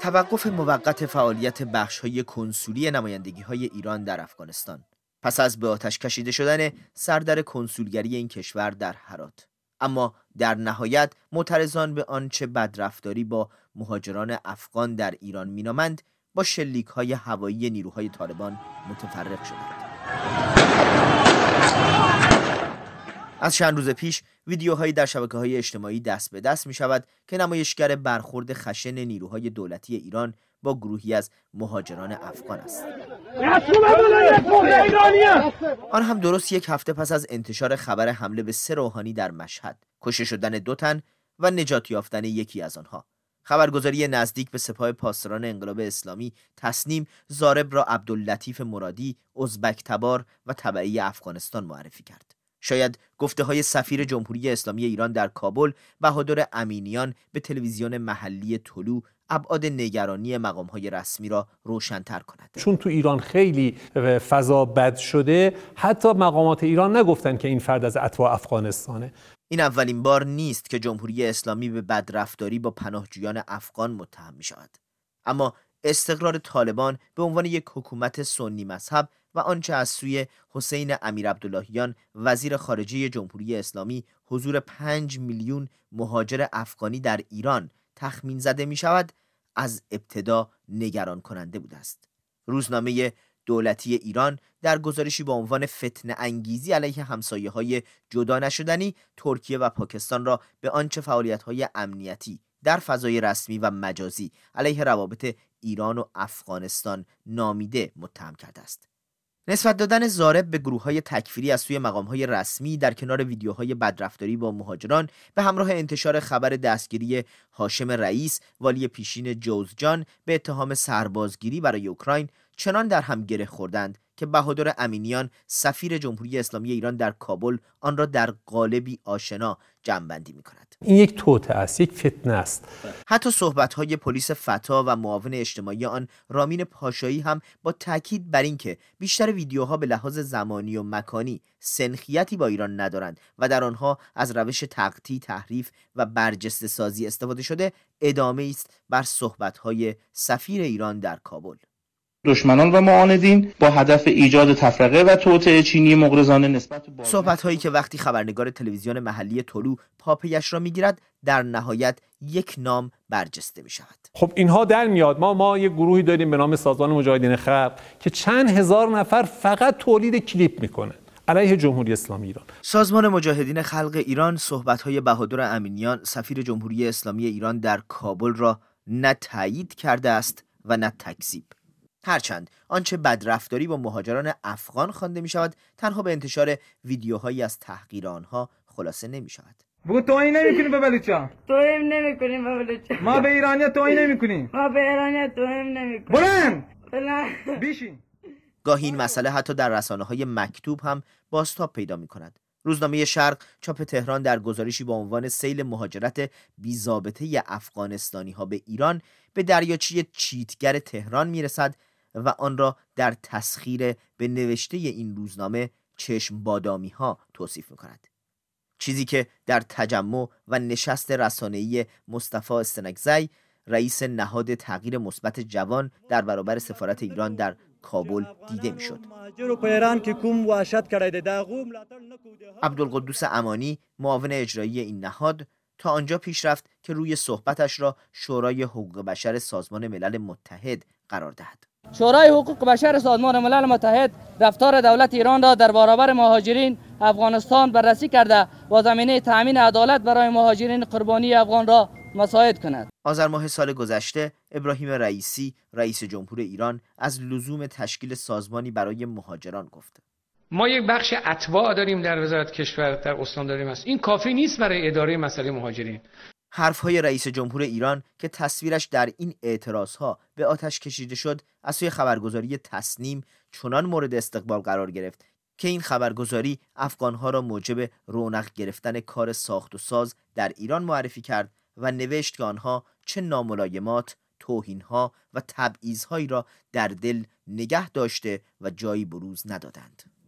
توقف موقت فعالیت بخش‌های کنسولی نمایندگی‌های ایران در افغانستان پس از به آتش کشیده شدن سردر کنسولگری این کشور در هرات. اما در نهایت معترضان به آنچه بدرفتاری با مهاجران افغان در ایران مینامند با شلیک‌های هوایی نیروهای طالبان متفرق شدند. از چند روز پیش ویدیوهایی در شبکه‌های اجتماعی دست به دست می‌شود که نمایشگر برخورد خشن نیروهای دولتی ایران با گروهی از مهاجران افغان است. آن هم درست یک هفته پس از انتشار خبر حمله به 3 روحانی در مشهد، کشته شدن 2 تن و نجات یافتن یکی از آنها. خبرگزاری نزدیک به سپاه پاسداران انقلاب اسلامی تصنیم زارب را عبداللطیف مرادی، ازبک تبار و تبعی افغانستان معرفی کرد. شاید گفته‌های سفیر جمهوری اسلامی ایران در کابل بهادر امینیان به تلویزیون محلی طلوع ابعاد نگرانی مقام‌های رسمی را روشن‌تر کند. چون تو ایران خیلی فضا بد شده، حتی مقامات ایران نگفتن که این فرد از اتباع افغانستانه. این اولین بار نیست که جمهوری اسلامی به بدرفتاری با پناهجویان افغان متهم می‌شود. اما استقرار طالبان به عنوان یک حکومت سنی مذهب و آنچه از سوی حسین امیرعبداللهیان وزیر خارجه جمهوری اسلامی حضور 5 میلیون مهاجر افغانی در ایران تخمین زده می شود از ابتدا نگران کننده بوده است. روزنامه دولتی ایران در گزارشی با عنوان فتنه انگیزی علیه همسایه‌های جدا نشدنی ترکیه و پاکستان را به آنچه فعالیت‌های امنیتی در فضای رسمی و مجازی علیه روابط ایران و افغانستان نامیده متهم کرده است. نسبت دادن زارب به گروه‌های تکفیری از سوی مقام‌های رسمی در کنار ویدیوهای بدرفتاری با مهاجران به همراه انتشار خبر دستگیری هاشم رئیس والی پیشین جوزجان به اتهام سربازگیری برای اوکراین چنان در هم گره خوردند که بهادر امینیان سفیر جمهوری اسلامی ایران در کابل آن را در قالبی آشنا جمع‌بندی می‌کند. این یک توطئه است، یک فتنه است. حتی صحبت‌های پلیس فتا و معاون اجتماعی آن رامین پاشایی هم با تاکید بر اینکه بیشتر ویدیوها به لحاظ زمانی و مکانی سنخیتی با ایران ندارند و در آنها از روش تقطیع، تحریف و برجسته سازی استفاده شده، ادامه است بر صحبت‌های سفیر ایران در کابل. دشمنان و معاندین با هدف ایجاد تفرقه و توطئه چینی مغرضانه نسبت به صحبت‌هایی که وقتی خبرنگار تلویزیون محلی طلوع پاپیش را می‌گیرد در نهایت یک نام برجسته می‌شود. خب اینها در میاد ما یک گروهی داریم به نام سازمان مجاهدین خلق که چند هزار نفر فقط تولید کلیپ میکنه علیه جمهوری اسلامی ایران. سازمان مجاهدین خلق ایران صحبت‌های بهادر امینیان سفیر جمهوری اسلامی ایران در کابل را نه تایید کرده است و نه تکذیب. هرچند آنچه بدرفتاری با مهاجران افغان خوانده می شود تنها به انتشار ویدیوهایی از تحقیر آنها خلاصه نمی شود. بگو توهین نمی‌کنی به بلوچا. توهین نمی‌کنیم به بلوچا. ما به ایرانیا توهین نمی‌کنیم. ما به ایرانیا توهین نمی‌کنیم. بلند. بیشین. گاهی این مسئله حتی در رسانه‌های مکتوب هم بازتاب پیدا می‌کند. روزنامه شرق چاپ تهران در گزارشی با عنوان سیل مهاجرت بی‌ضابطه افغانستانی‌ها به ایران به دریاچه چیتگر تهران می‌رسد و آن را در تسخیر به نوشته این روزنامه چشم بادامی ها توصیف می‌کند. چیزی که در تجمع و نشست رسانه‌ای مصطفی استنگزی رئیس نهاد تغییر مثبت جوان در برابر سفارت ایران در کابل دیده می‌شد. عبدالقدوس امانی معاون اجرایی این نهاد تا آنجا پیش رفت که روی صحبتش را شورای حقوق بشر سازمان ملل متحد قرار دهد. شورای حقوق بشر سازمان ملل متحد رفتار دولت ایران را در برابر مهاجرین افغانستان بررسی کرده و زمینه تأمین عدالت برای مهاجرین قربانی افغان را مساعد کند. آذر ماه سال گذشته ابراهیم رئیسی رئیس جمهور ایران از لزوم تشکیل سازمانی برای مهاجران گفت. ما یک بخش اتباع داریم در وزارت کشور، در استانداری است. این کافی نیست برای اداره مسئله مهاجرین. حرفهای رئیس جمهور ایران که تصویرش در این اعتراضها به آتش کشیده شد از سوی خبرگزاری تصنیم چنان مورد استقبال قرار گرفت که این خبرگزاری افغانها را موجب رونق گرفتن کار ساخت و ساز در ایران معرفی کرد و نوشت که آنها چه ناملایمات، توهینها و تبعیض‌هایی را در دل نگه داشته و جایی بروز ندادند.